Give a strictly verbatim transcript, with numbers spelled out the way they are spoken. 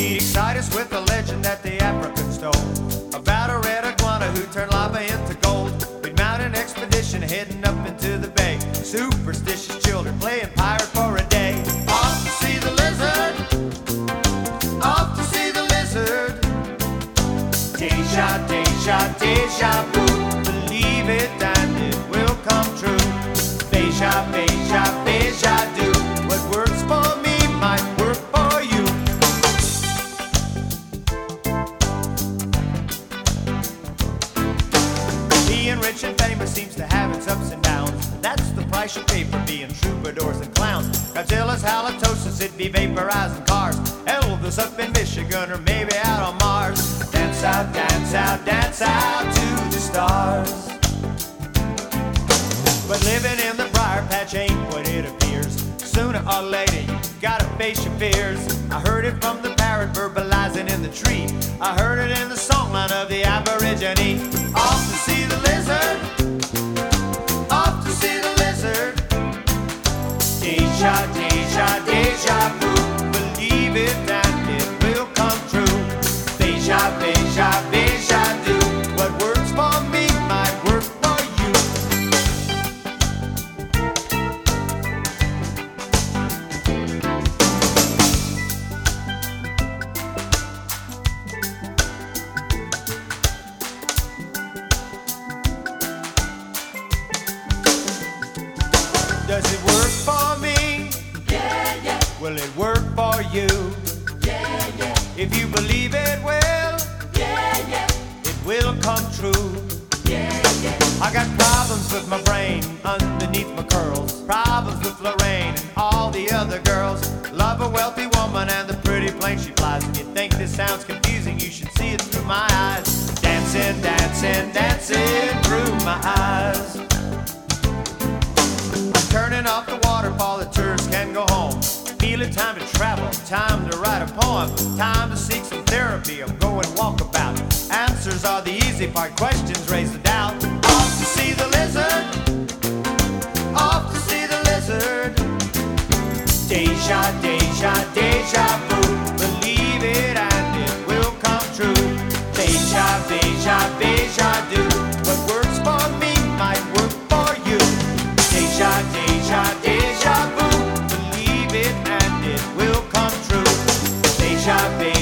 He'd excite us with a legend that the Africans told about a red iguana who turned lava into gold. We'd mount an expedition heading up into the bay. Superstitious children playing pirate for a day. Off to see the lizard, off to see the lizard. Deja, deja, deja vu. Believe it and it will come true. Deja, deja, deja du. What works for me might work for you. Being rich and famous seems to have its ups and downs. That's the price you pay for being troubadours and clowns. Godzilla's halitosis, it'd be vaporizing cars. Elvis up in Michigan or maybe out on Mars. Dance out, dance out, dance out to the stars. But living in the briar patch ain't what it appears. Sooner or later you gotta face your fears. I heard it from the parrot verbalizing in the tree. I heard it in the songline of the Aborigine. Off to see the lizard, off to see the lizard. Deja, deja, deja vu. Believe it and it will come true. Deja, deja, deja du. What works for me might work for you. Does it work for me? Yeah, yeah, Will it work for you? yeah, yeah, If you believe it will, yeah, yeah, it will come true. yeah, yeah. I got problems with my brain underneath my curls. Problems with Lorraine and all the other girls. Love a wealthy woman and the pretty plane she flies. If you think this sounds confusing, you should see it through my eyes. Dancing, dancing, dancing through my eyes. I'm turning off the waterfall, the tourists can go home. Feeling time to travel, time to write a poem, time to seek some therapy, I'm going walkabout. Answers are the easy part, questions raise the doubt. Off to see the lizard, off to see the lizard. Deja, deja, deja vu. Believe it and it will come true. Deja, deja, deja du. What works for me might work for you. Deja, deja, deja vu. Believe it and it will come true. Deja, deja.